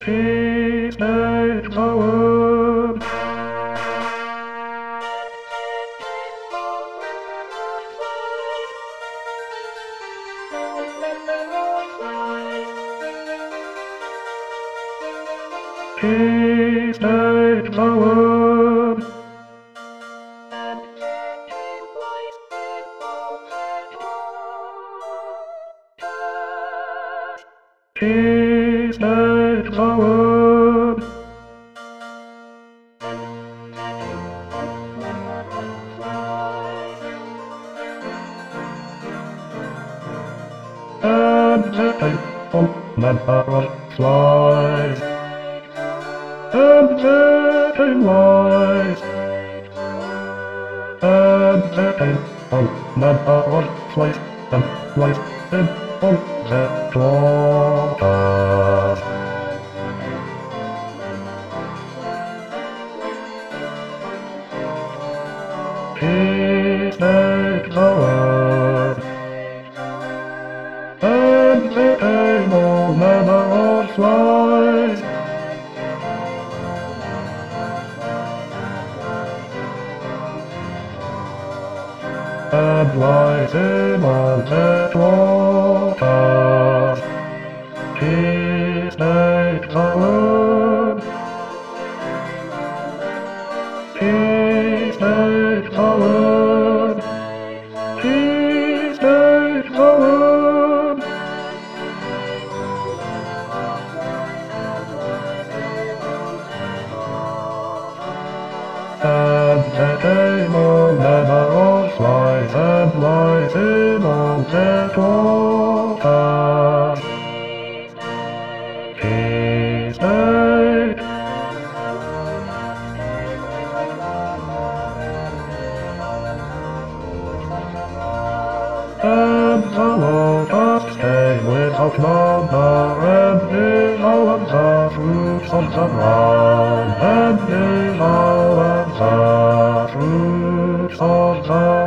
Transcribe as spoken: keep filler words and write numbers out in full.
Peace make the world. Peace make the world. Peace make the world. And the faithful men are flies, and they lies, and the faithful men are flies, and lies in all their daughters. Peace make the world. And the able never all flies, and lies in all their waters. Peace make the world. Peace make the world. Peace make the world. And the demon never all flies, and lies in all their daughters. Peace make. And the lotus came without number, and is all of the fruits of the ground, and is all of the fruits of the